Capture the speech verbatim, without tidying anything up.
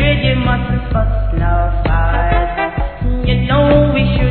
afraid, you mustn't fuss nor fight. You know we should